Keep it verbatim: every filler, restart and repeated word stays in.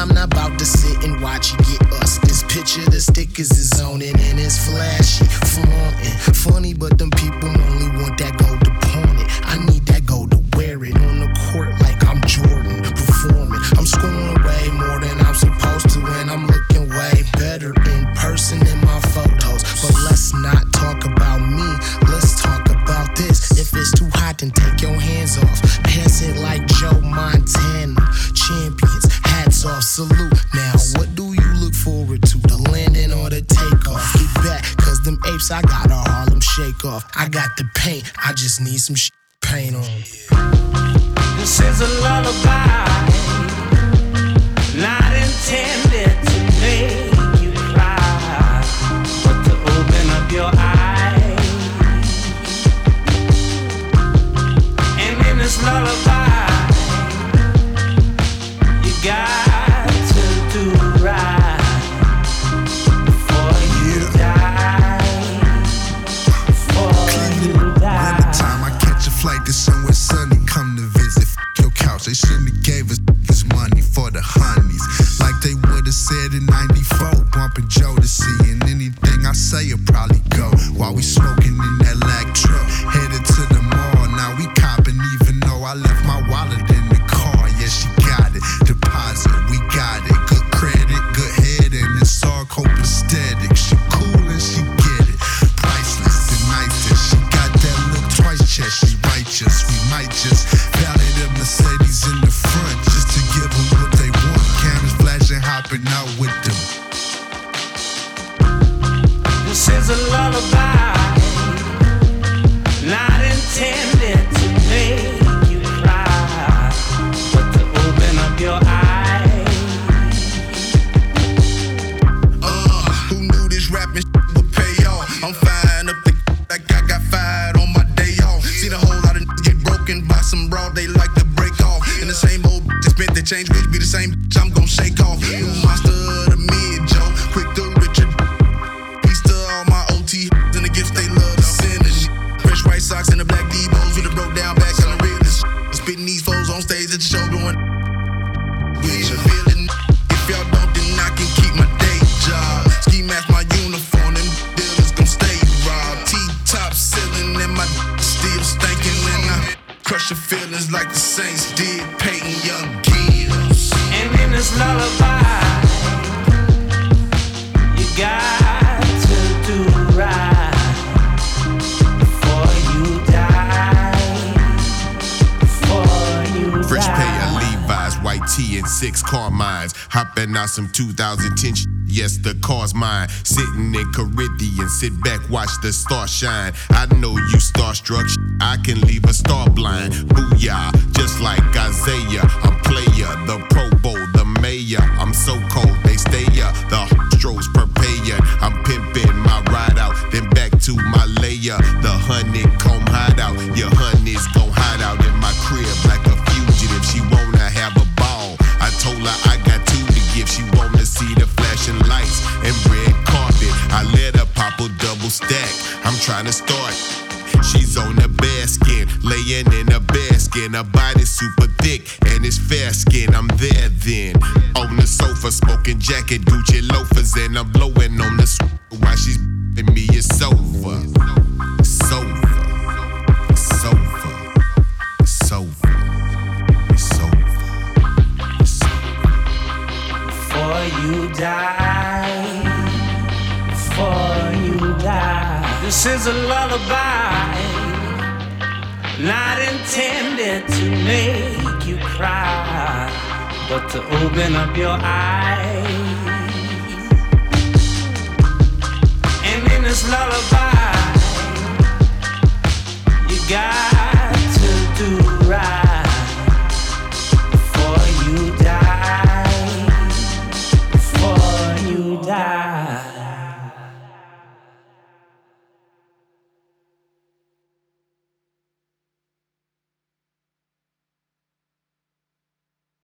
I'm not about to sit and watch you get us. This picture, the stickers is on it and it's flashy, flaunting. Funny, but them people only want that gold to pawn it. I need that gold to wear it on the court like I'm Jordan performing. I'm scoring way more than I'm supposed to, and I'm looking way better in person in my photos. But let's not talk about me, let's talk about this. If it's too hot, then take your hands off. Pass it like Joe Montana. Champions, hats off, salute. Now, what do you look forward to? The landing or the takeoff? Get back, cause them apes, I got a Harlem shake off. I got the paint, I just need some shit paint on. This is a lullaby, not intended to make you cry, but to open up your eyes. And in this lullaby, you got to do right before you die. Before you die. By the time I catch a flight to somewhere sunny, come to visit. F your couch, they shouldn't have gave us this money for the honeys. Like they would've said in ninety-four, bumping Jodeci, and anything I say will probably go. While we smoking in that lag truck, headed to the mall. Now we copping, even though I left my wallet in the car. Yeah, she got it. Deposit, we got it. Good credit, good head, and it's all copacetic. She cool and she get it. Priceless and nicest. She got that look twice chest. She righteous. We might just valet the Mercedes in the front just to give them what they want. Cameras flashing, hopping out with them. This is a lullaby, not intended to make you cry, but to open up your eyes. Uh, who knew this rapping shit would pay off? I'm firing up the like I got fired on my day off. See the whole lot of get broken by some raw, they like to break off. And the same old that spent the change, which be the same I'm gon' shake off. You monster of the mid, Joe. Quick to Richard. Peace to all my O T and the gifts they love to send and shit. Fresh white socks and the black D-bows with a broke down back on the realest shit. Spitting these foes on stage at the show doing with you feeling. If y'all don't, then I can keep my day job. Ski mask my uniform, them dealers gon' stay robbed. T-top ceiling and my still stinking, and I crush your feelings like the Saints did Peyton Young Gibbs. And in this lullaby, you got to do right before you die. Before you Fresh die. pair of Levi's, white tee and six Carmines. Hopping out some two thousand ten sh- yes, the car's mine. Sitting in Caribbean, sit back, watch the stars shine. I know you starstruck, sh- I can leave a star blind. Booyah, just like Isaiah. I'm player, the Pro Bowl, the mayor. I'm so cold, they stay up. The Stros prepared. I'm pimping my ride out, then back to my layer. The honeycomb hideout. Your honey's gon' hide out in my crib like a fugitive. She wanna have a ball. I told her I got two to give. She wanna see the flashing lights and red carpet. I let her pop a double stack. I'm trying to start. She's on the bare skin, laying in a bare skin. Her body's super thick and it's fair skin. I'm there then, on the sofa, smoking jacket, Gucci loafers, and I'm blowing on the sw- while she's in me. It's over, it's over, it's over, it's over, it's over, it's over. Before you die, before you die. This is a lullaby, not intended to make you cry, but to open up your eyes. And in this lullaby, you got to do right.